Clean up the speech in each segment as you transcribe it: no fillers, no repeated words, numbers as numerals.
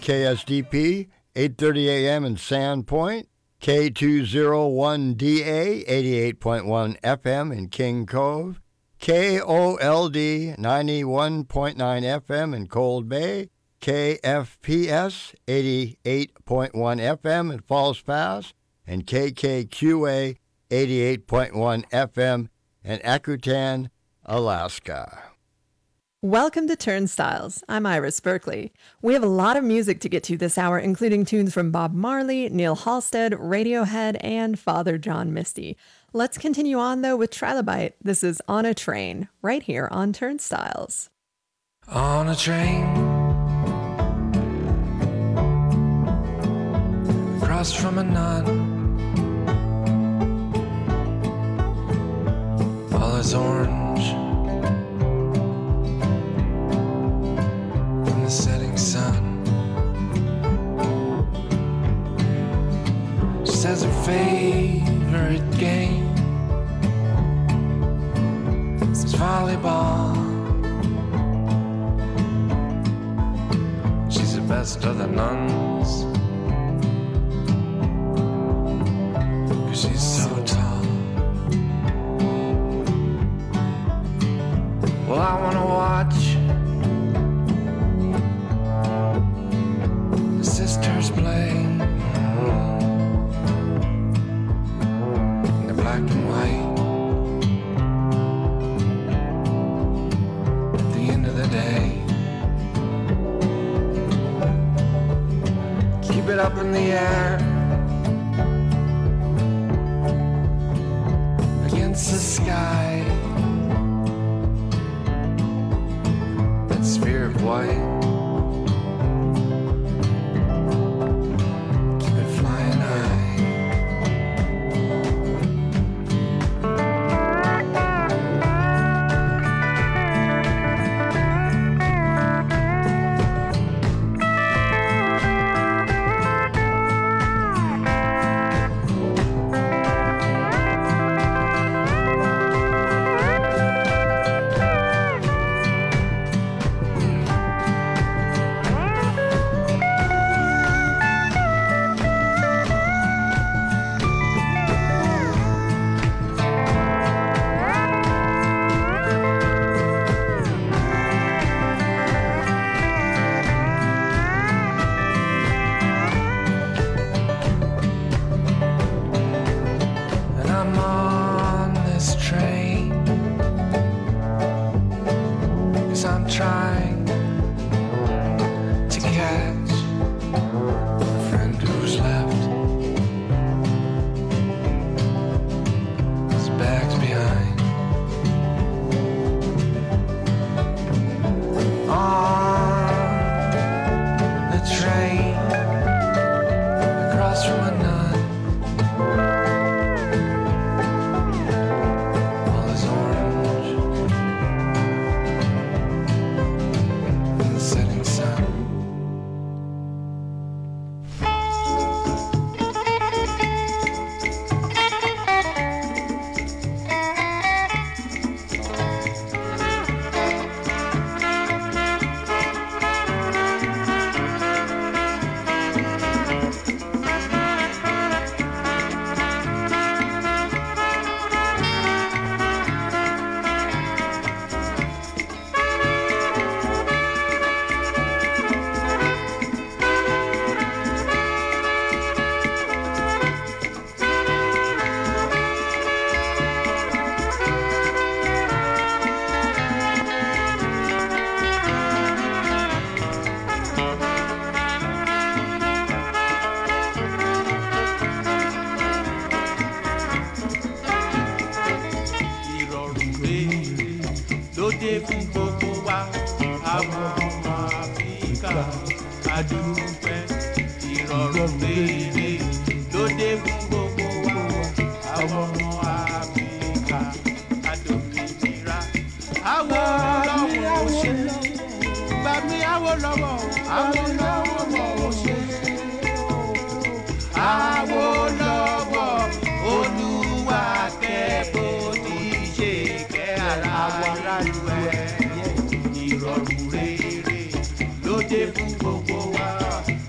KSDP, 8:30 a.m. in Sandpoint, K201DA, 88.1 FM in King Cove, KOLD, 91.9 FM in Cold Bay, KFPS, 88.1 FM in Falls Pass, and KKQA, 88.1 FM in Akutan, Alaska. Welcome to Turnstiles. I'm Iris Berkeley. We have a lot of music to get to this hour, including tunes from Bob Marley, Neil Halstead, Radiohead, and Father John Misty. Let's continue on, though, with Trilobite. This is On a Train, right here on Turnstiles. On a train, across from a nun, all is orange in the setting sun. She says her favorite game is volleyball. She's the best of the nuns, 'cause she's so tall. Well, I wanna watch the sisters play in the black and white. At the end of the day, keep it up in the air against the sky. That sphere of white, keep it flying high. Ìrọ̀rùn rere ló dé fún gbogbo wa.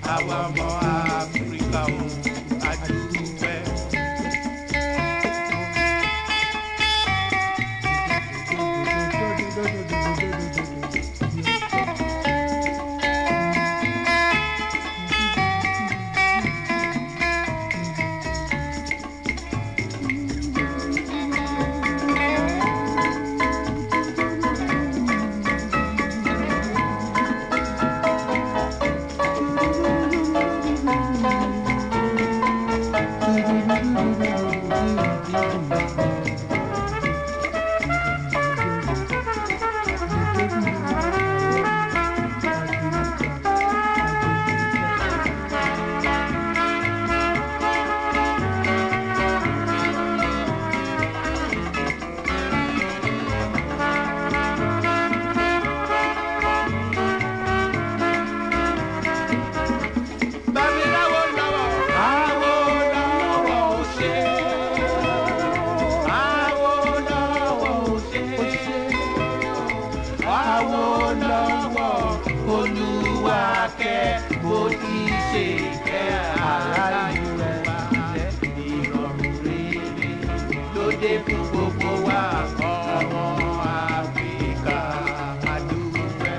bó ti ṣe kẹ́ aráàlú ẹ̀ ìrọ̀rùn rere lóde fún gbogbo wa ọmọ Áfíríkà adúpẹ́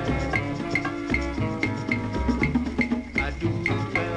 adúpẹ́.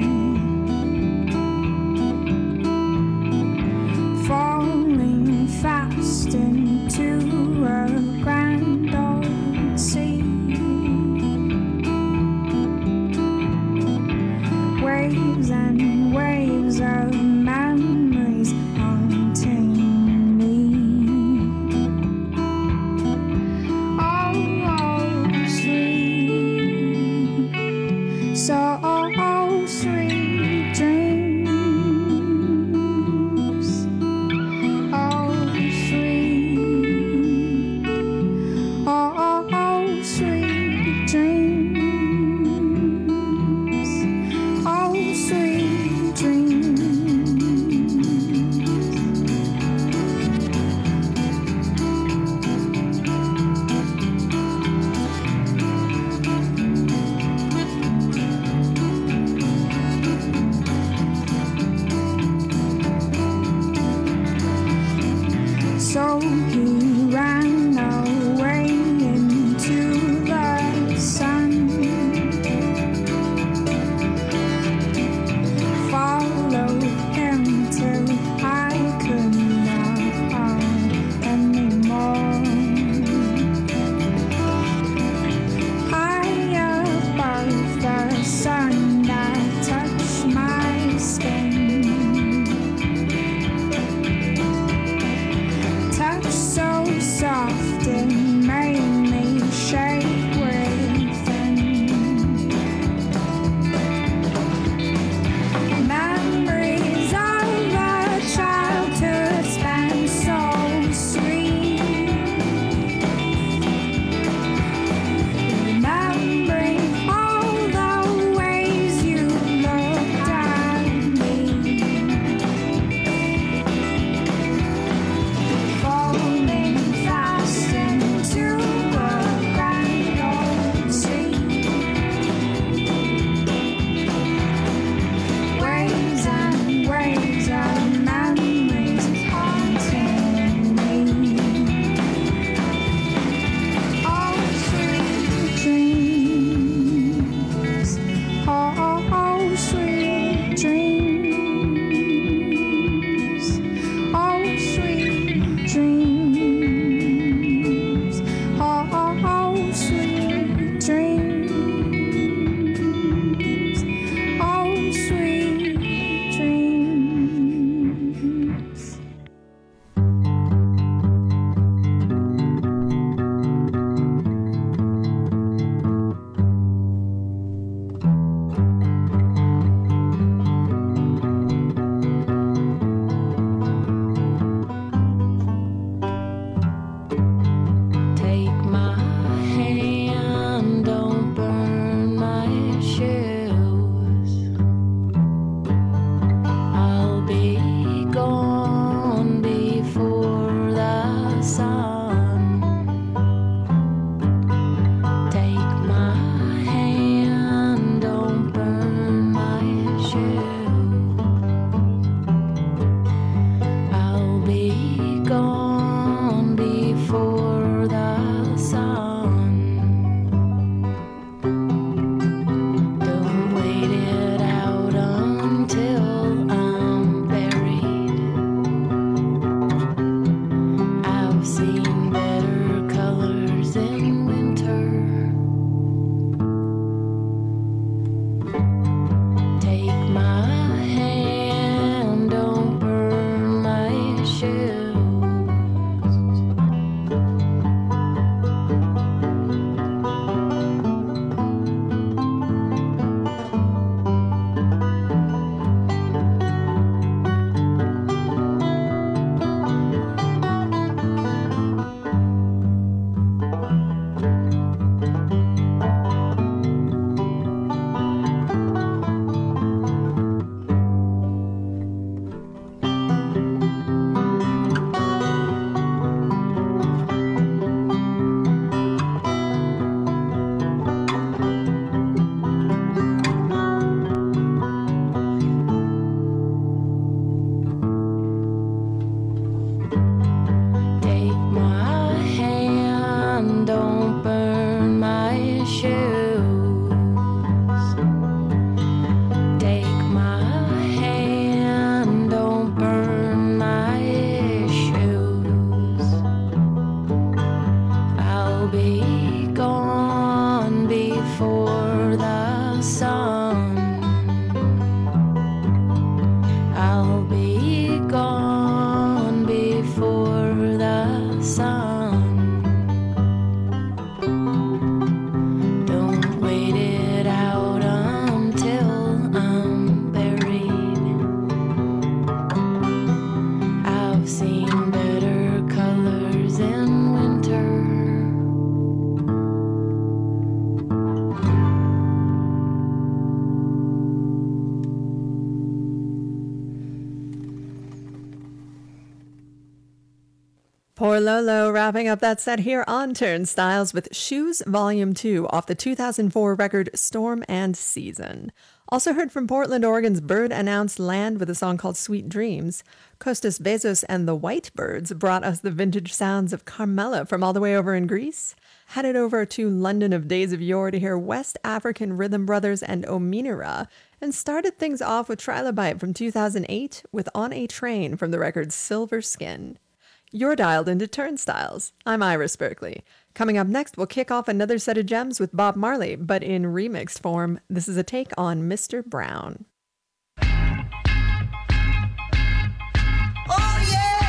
Falling fast. he ran away into the sun. Followed him till I could not anymore. High above the sun that touched my skin, touched so Horlolo wrapping up that set here on Turnstiles with Shoes Volume 2 off the 2004 record Storm and Season. Also heard from Portland, Oregon's Bird Announced Land with a song called Sweet Dreams. Costas Bezos and the Whitebirds brought us the vintage sounds of Carmela from all the way over in Greece. Headed over to London of Days of Yore to hear West African Rhythm Brothers and Ominira, and started things off with Trilobite from 2008 with On a Train from the record Silver Skin. You're dialed into Turnstiles. I'm Iris Berkeley. Coming up next, we'll kick off another set of gems with Bob Marley, but in remixed form. This is a take on Mr. Brown. Oh yeah!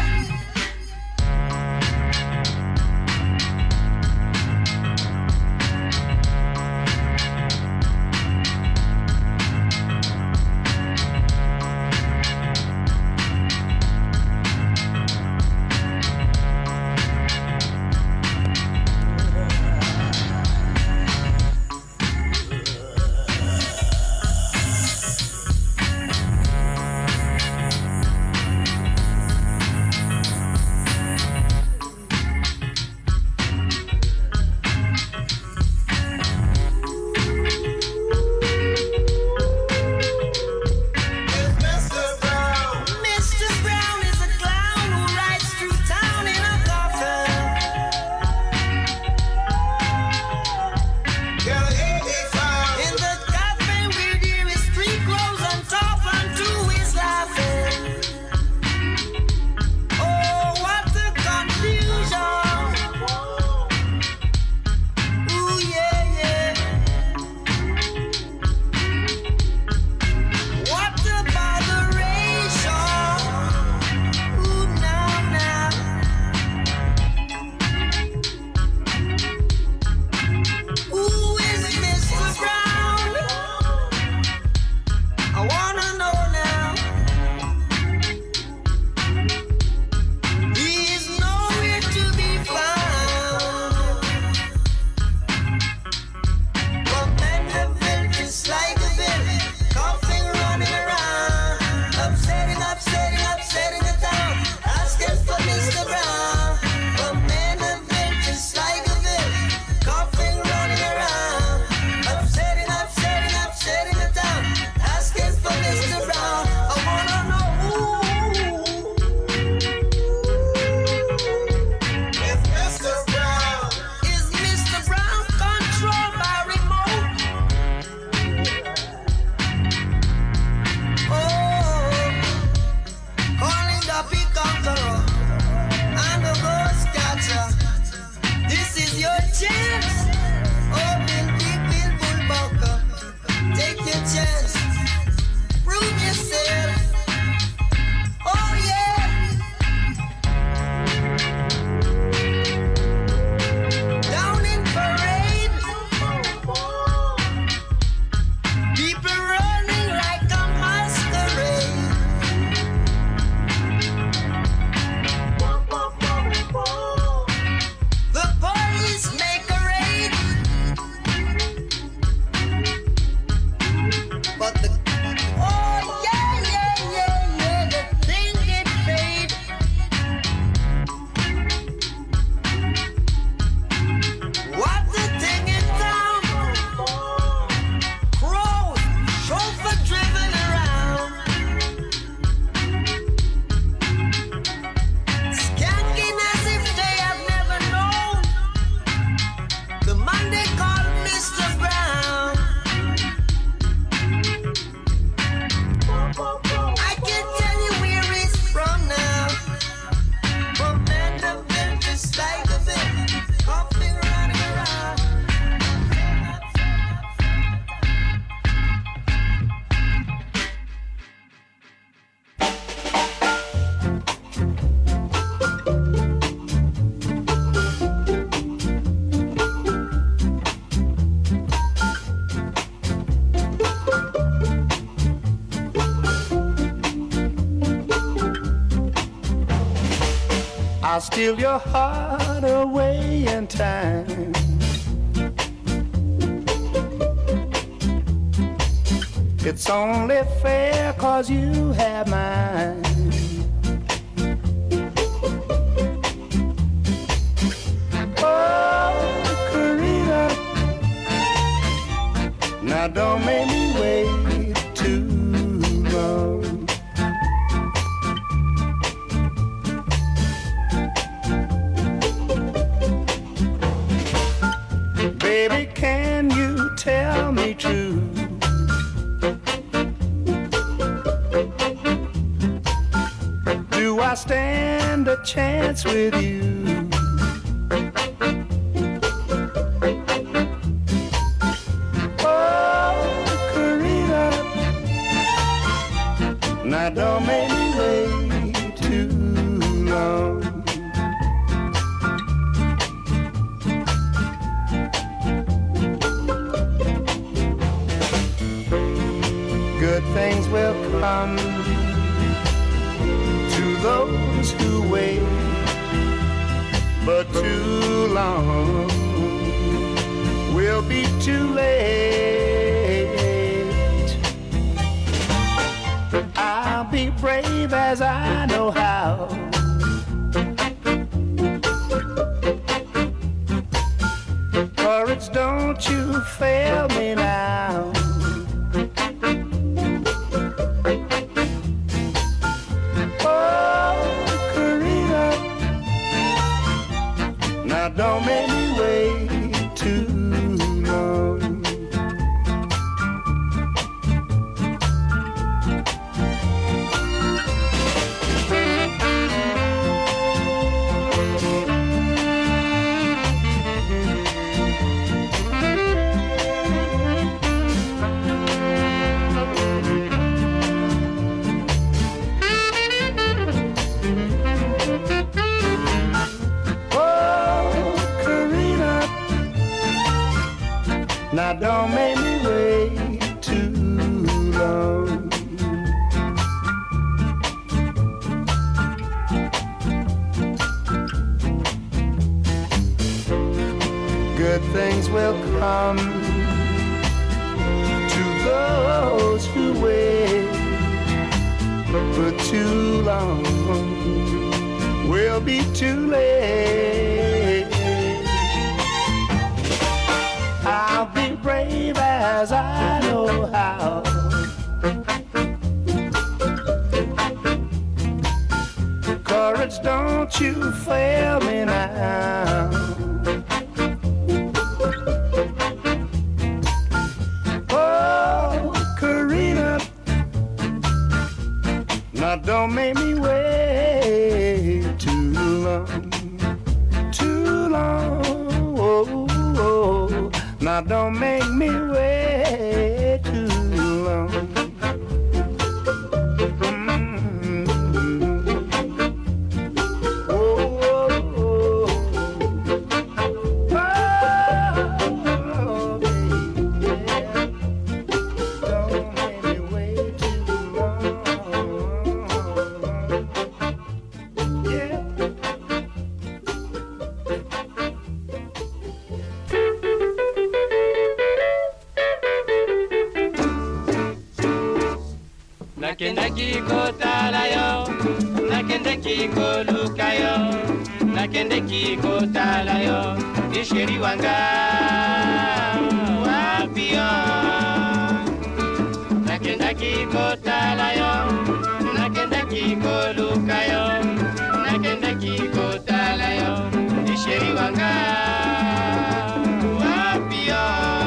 I'll steal your heart away in time. It's only fair 'cause you have mine. I stand a chance with you. Now don't make me wait too long. Good things will come to those who wait, but too long will be too late. I'll be brave as I know how. Courage, don't you fail me now. Oh, Karina, now don't make me wait too long. Now don't make me wait too long. Good things will come to those who wait, but too long will be too late. I'll be brave as I know how. Courage, don't you fail me now. Oh, Karina, now don't make me wait too long, too long. Oh, oh. Now don't make me wait too long. Oh, oh, oh. Oh, baby, don't make me wait too long. Yeah. Nakendaki kotala yo, nakendaki koluka yo, nakendaki kotala yo, isheri wanga wapi yo. Nakendaki kotala yo, nakendaki koluka yo, nakendaki kotala yo, isheri wanga wapi yo.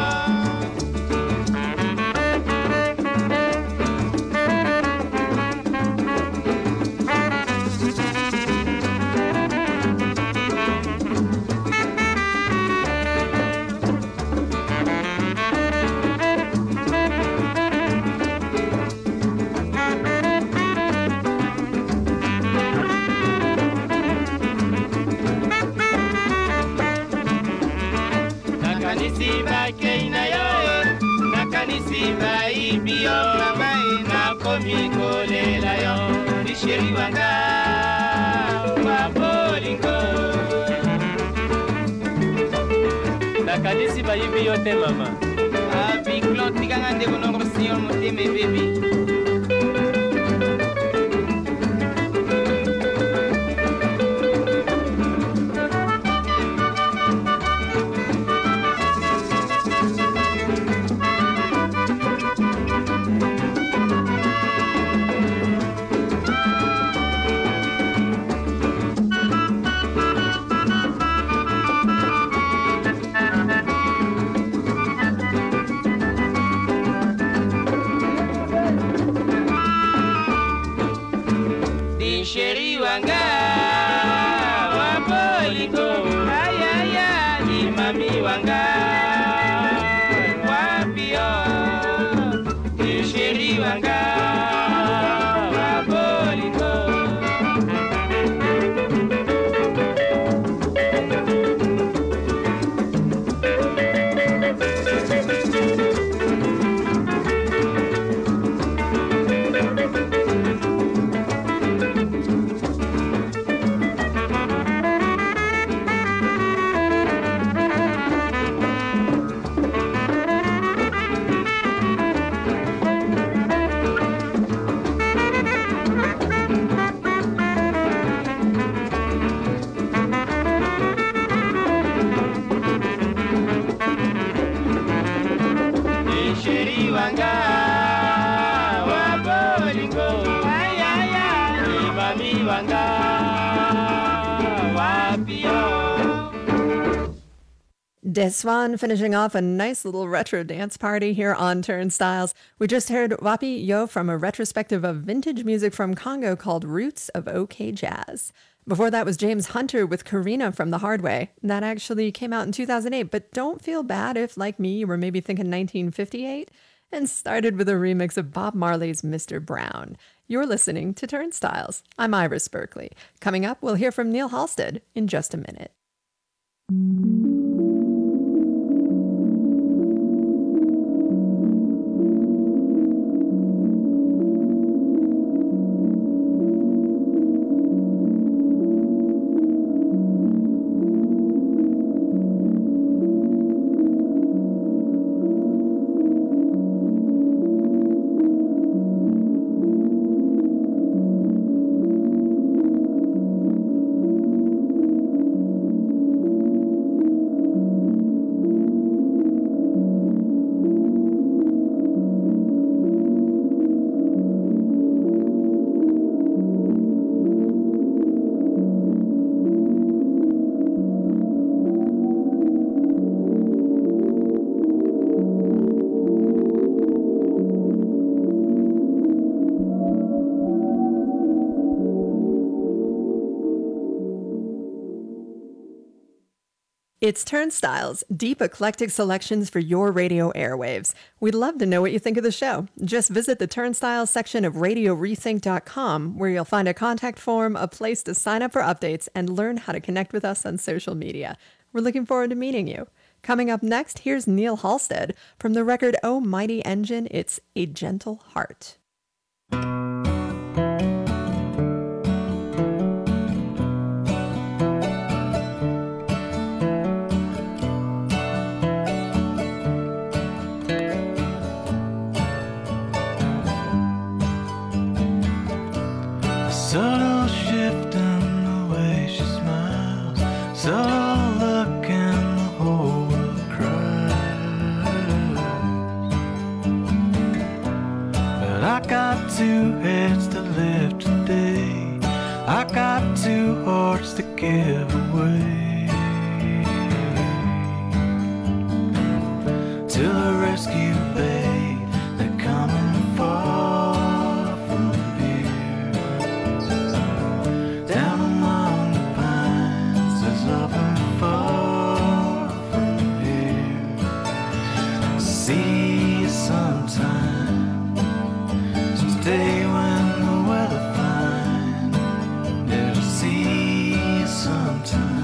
Nakanisiba keina yo, nakanisiba ibio, nakomi kolela yo, isheri wanga wabolingo. Nakanisiba ibio te mama. Biklot tikangande konorosio moteme baby. Isheri wanga waboliko ayaya ni mami wanga wapio Isheri wanga waboliko Deswan finishing off a nice little retro dance party here on Turnstiles. We just heard Wapi Yo from a retrospective of vintage music from Congo called Roots of OK Jazz. Before that was James Hunter with Karina from The Hard Way. That actually came out in 2008, but don't feel bad if, like me, you were maybe thinking 1958 and started with a remix of Bob Marley's Mr. Brown. You're listening to Turnstiles. I'm Iris Berkeley. Coming up, we'll hear from Neil Halstead in just a minute. It's Turnstiles, deep eclectic selections for your radio airwaves. We'd love to know what you think of the show. Just visit the Turnstiles section of RadioRethink.com, where you'll find a contact form, a place to sign up for updates, and learn how to connect with us on social media. We're looking forward to meeting you. Coming up next, here's Neil Halstead from the record Oh Mighty Engine, it's A Gentle Heart. Subtle shift in the way she smiles, subtle look and the whole world cries. But I got two heads to lift today, I got two hearts to give away. To the rescue, babe, they're coming far from here. Down among the pines, there's nothing far from here. See you sometime, someday when the weather fine. Yeah, I'll see you sometime.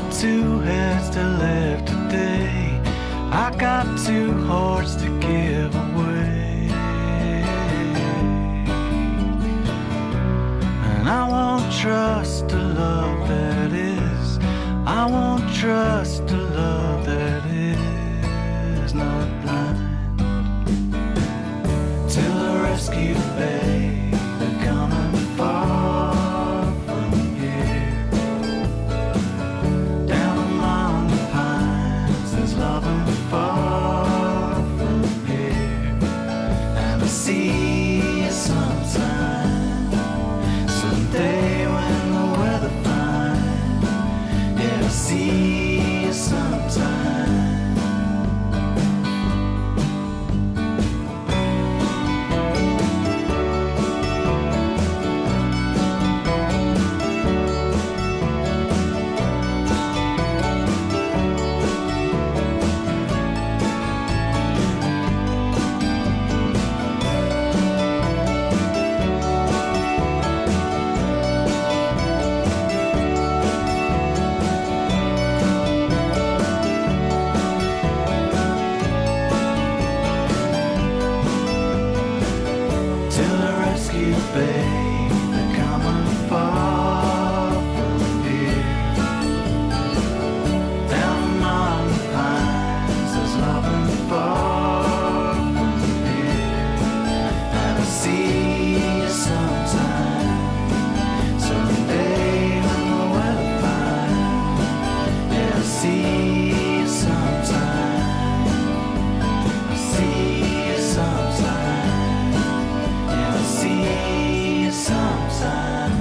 got two heads to live today. I got two hearts to give away. And I won't trust a love that is. I won't trust a love that is not blind. Till the rescue, babe, they're coming far from here. Down among the pines, there's loving far from here. And I see you sometime, someday when the weather fine. Yeah, I see you sometime. Till the rescue, babe, they're coming far from here. Down among the pines, there's loving far from here. And I see you sometime, someday when the weather fine. Yeah, I see you sometime, I see you sometime. Yeah, I see you sometime.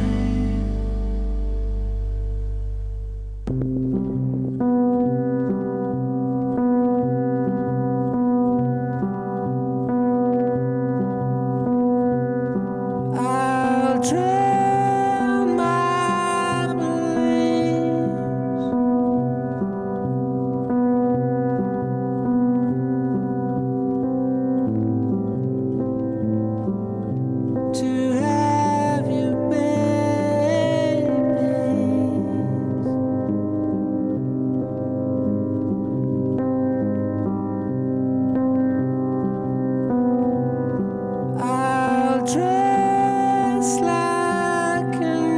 I'll drown my beliefs. To have you, baby. I'll dress like an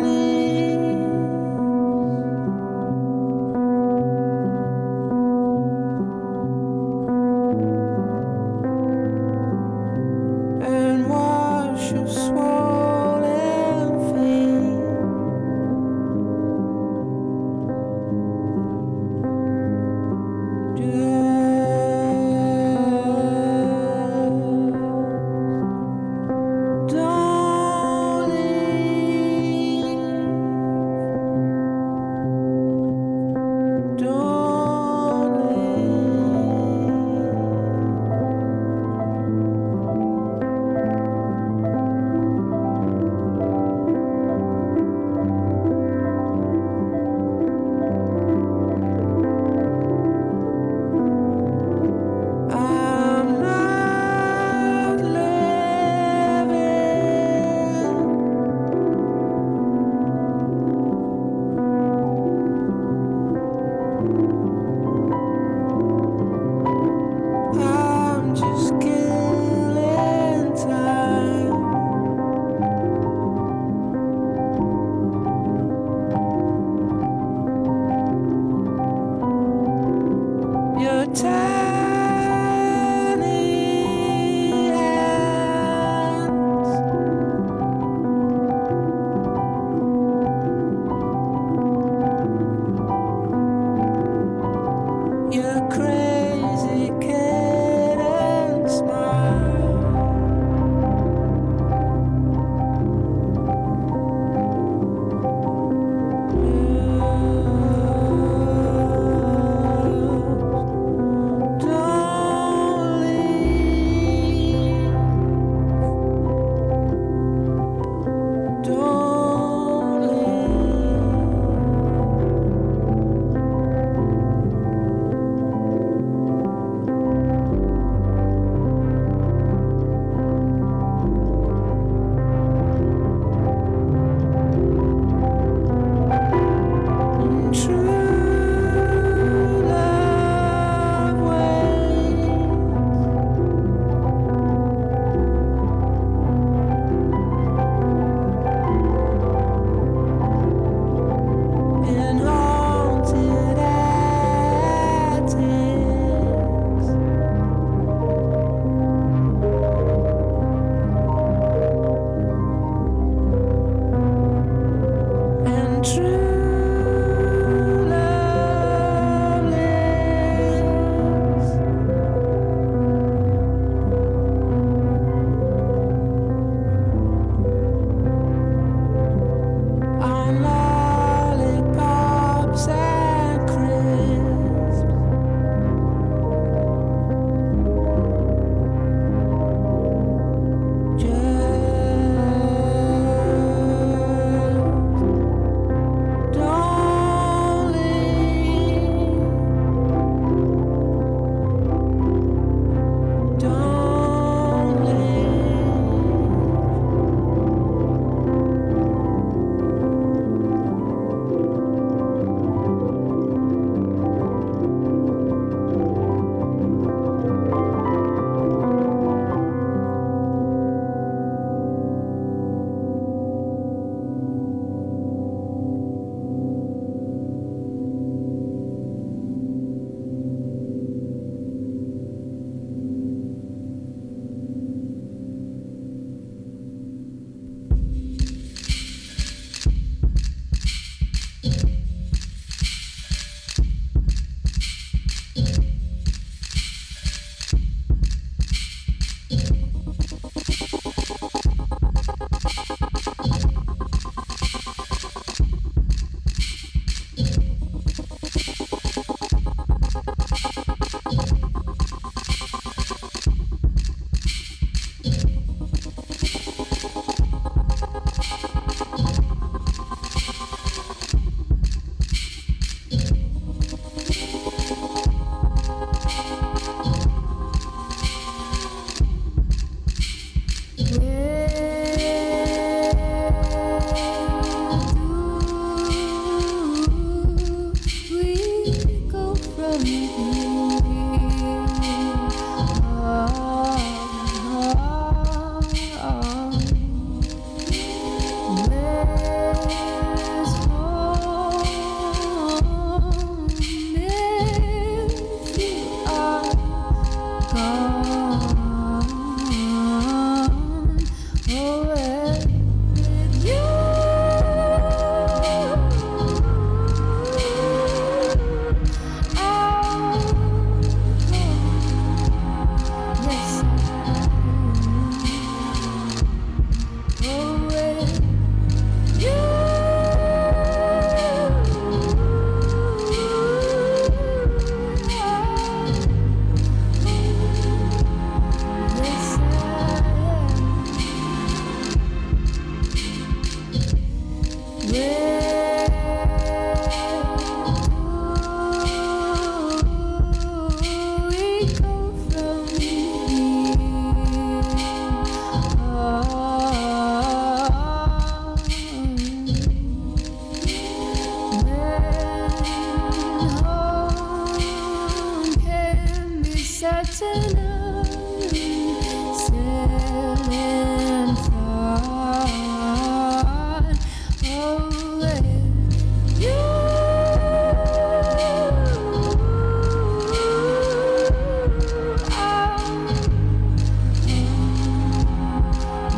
and wash your swollen feet. Don't leave. Don't leave.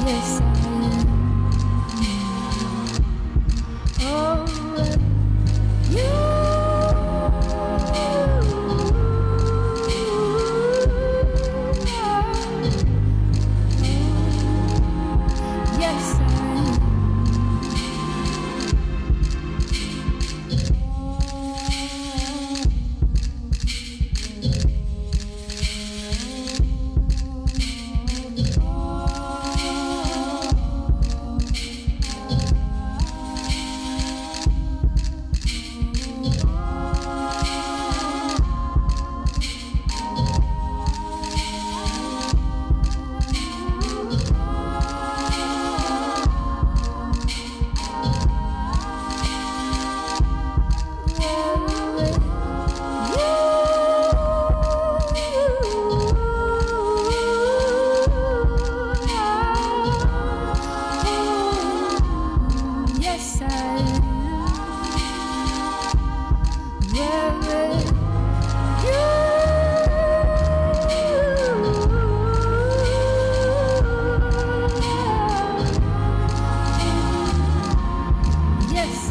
Yes, I am. Oh, you. Yes, I am. Yes, I am. Yes, I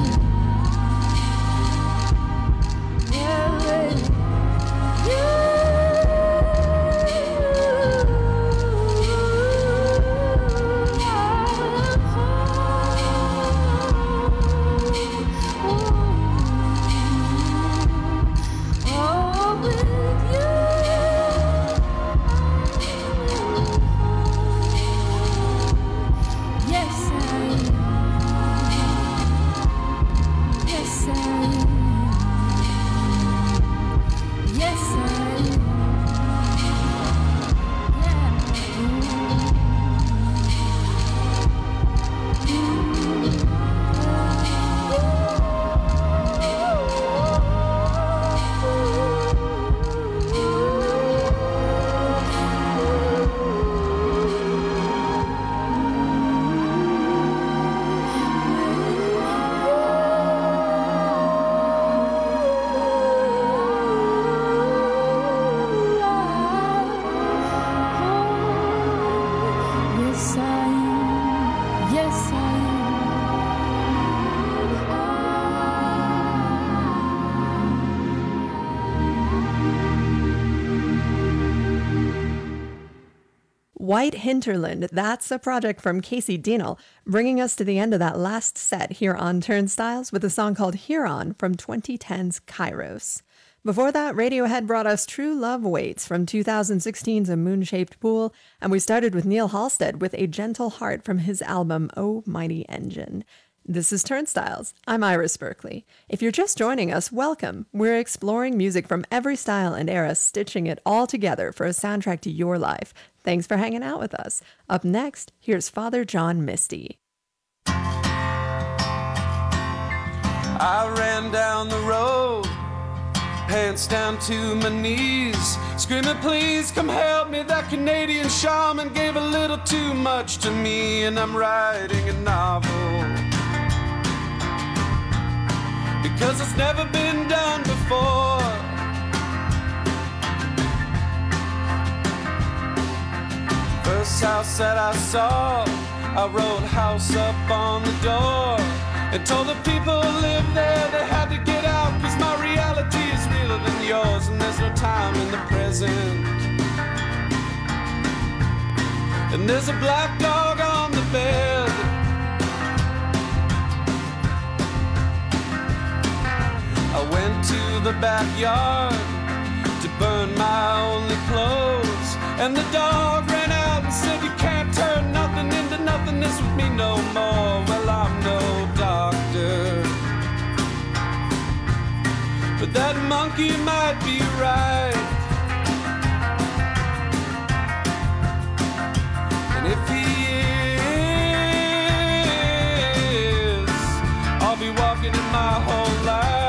White Hinterland, that's a project from Casey Deanel, bringing us to the end of that last set here on Turnstiles with a song called Huron from 2010's Kairos. Before that, Radiohead brought us True Love Waits from 2016's A Moon-Shaped Pool, and we started with Neil Halstead with A Gentle Heart from his album Oh Mighty Engine. This is Turnstiles. I'm Iris Berkeley. If you're just joining us, welcome. We're exploring music from every style and era, stitching it all together for a soundtrack to your life. Thanks for hanging out with us. Up next, here's Father John Misty. I ran down the road, pants down to my knees, screaming, please come help me. That Canadian shaman gave a little too much to me, and I'm writing a novel because it's never been done before. First house that I saw, I wrote house up on the door and told the people who lived there they had to get out, cause my reality is realer than yours and there's no time in the present. And there's a black dog on the bed. I went to the backyard to burn my only clothes, and the dog ran out and said, you can't turn nothing into nothingness with me no more. Well, I'm no doctor, but that monkey might be right. And if he is, I'll be walking in my whole life.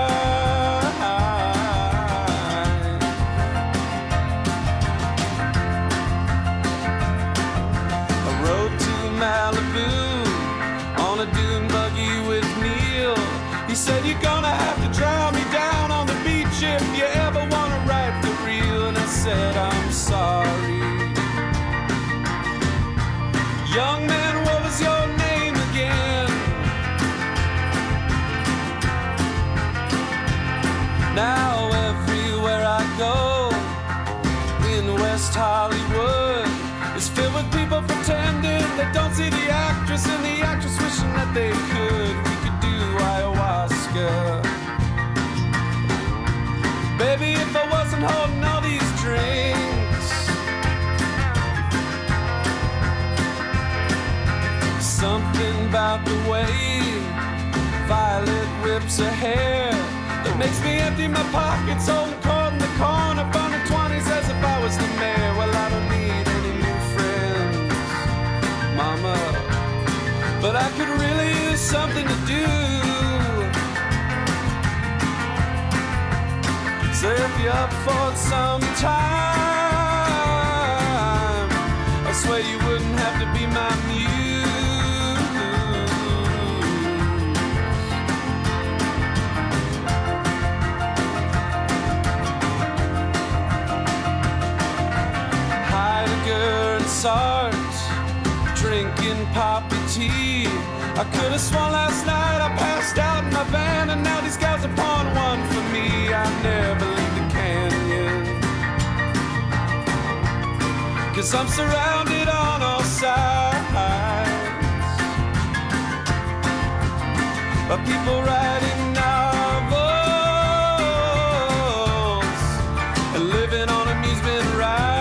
He said, you're gonna have to drown me down on the beach if you ever wanna write the real young man, what was your name again? Now everywhere I go in West Hollywood is filled with people pretending they don't see the actress, and the actress wishing that they could. We could do ayahuasca. Baby, if I wasn't holding all these drinks, something about the way Violet whips her hair that makes me empty my pockets, holding cold in the corner, burning 20s as if I was the mayor. Well, I don't need any new friends, mama, but I could really use something to do. So if you're up for some time, I swear you wouldn't have to be my muse. Heidegger and Sartre, drinking poppy tea. I could have sworn last night I passed out in my van, and now these guys are pouring one for me. I never leave the canyon, 'cause I'm surrounded on all sides by people writing novels and living on amusement rides.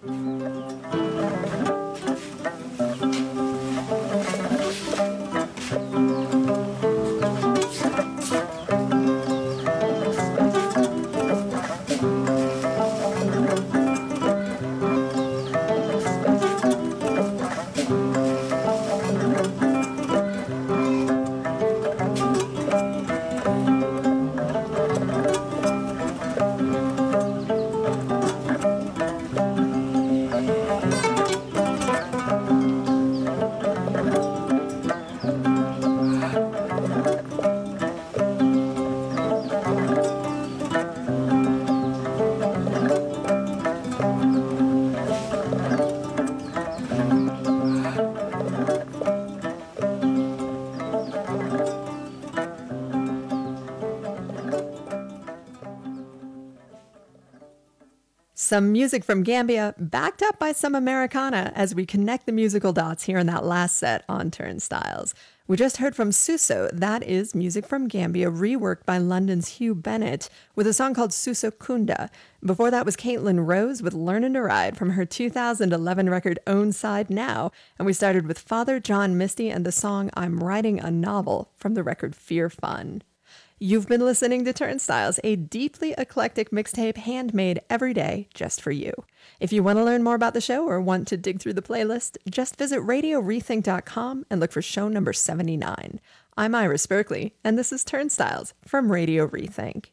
Some music from Gambia, backed up by some Americana as we connect the musical dots here in that last set on Turnstiles. We just heard from Suso, that is music from Gambia reworked by London's Hugh Bennett with a song called Suso Kunda. Before that was Caitlin Rose with Learnin' to Ride from her 2011 record Own Side Now, and we started with Father John Misty and the song I'm Writing a Novel from the record Fear Fun. You've been listening to Turnstiles, a deeply eclectic mixtape handmade every day just for you. If you want to learn more about the show or want to dig through the playlist, just visit RadioRethink.com and look for show number 79. I'm Iris Berkeley, and this is Turnstiles from Radio Rethink.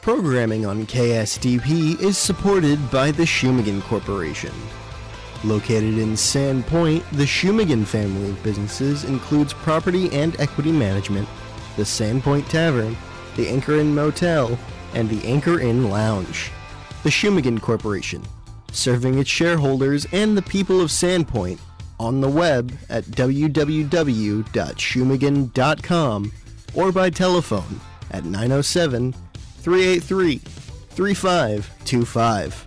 Programming on KSDP is supported by the Shumagan Corporation. Located in Sandpoint, the Shumagan family of businesses includes property and equity management, the Sandpoint Tavern, the Anchor Inn Motel, and the Anchor Inn Lounge. The Shumagan Corporation, serving its shareholders and the people of Sandpoint on the web at www.shumagan.com or by telephone at 907-383-3525.